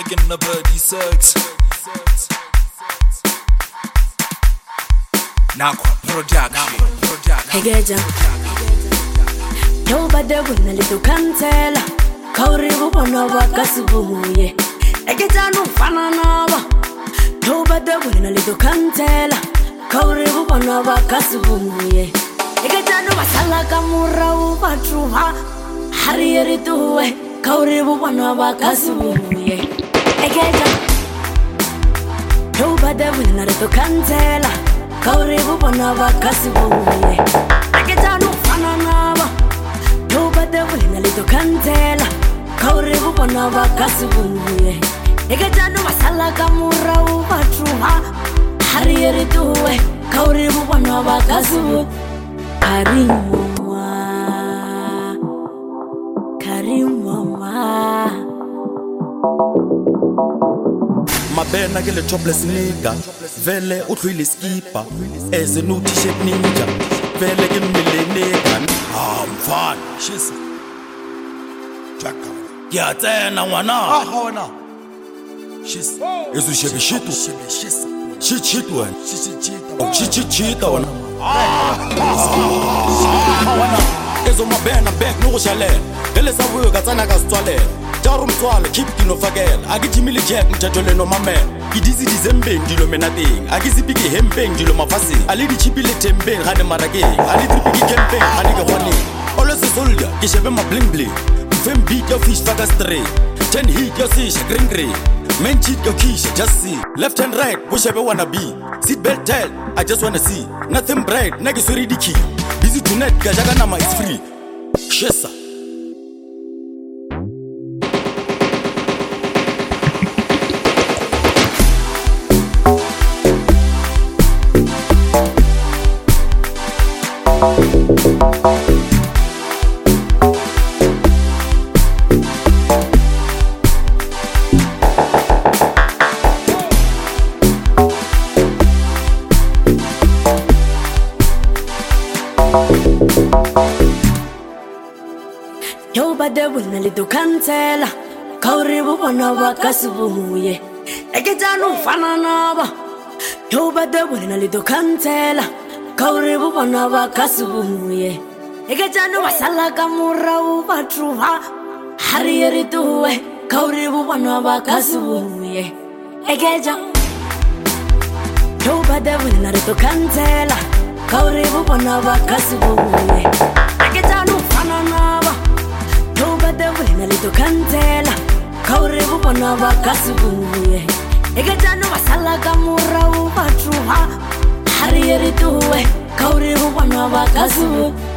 Again, the birdie sucks. Nakwa production. Hegeja Nobody will little cancel. Kauribu bona wakasibuye. Hegeja no fananaba. Nobody will little cancel. Kauribu bona wakasibuye. Hegeja no masala kamura upatruha. Hariyeri tuwe. Kauribu bona wakasibuye. Hegeja Nobody will little cancel. Kauribu bona wakasibuye. Hegeja no fananaba. Nobody will little cancela. Kauribu bona wakasibuye. Hegeja no masala kamura upatruha. Hariyeri tuwe. Kauribu bona wakasibuye. Karimwa Mabena ke le topless nigga vele utlwile skipa as a new t-shirt ninja vele ke millenega mfana shisa jaka ya tsena ngwana hona shisa ezo shebe shisa shit one shit one wana ezo mabena back no shalele vele sabuyo ka tsana ka stswalela Darum twala keep kino fakela akijimile jack mthatho no mamela idizi dizembe ndilo menating akizipiki hempeng ndilo mafasi ali di chipile tembeng hane marakeng ali tripiki camping hane ke khone always a soldier ke shebe ma bling bling fem beat your fish faka straight 10 hit your fish green green men cheat your kish just see left and right wo shebe wanna be seat belt tight I just wanna see nothing bright nake sori diki busy tonight ka jaka nama is free shesa Nobody will little cancela. Kauribu bona wakasibuye. Hegeja no fananaba. Nobody will little cancela. Kauribu bona wakasibuye. Hegeja no masala kamura upatruha. Hariyeri tuwe. Kauribu bona wakasibuye. Hegeja Nobody will little cancela. Kauribu bona wakasibuye. Hegeja no fananaba. Nobody will little cancela. Kauribu bona wakasibuye. Hegeja no masala kamura upatruha. Hariyeri tuwe. Kauribu bona wakasibuye.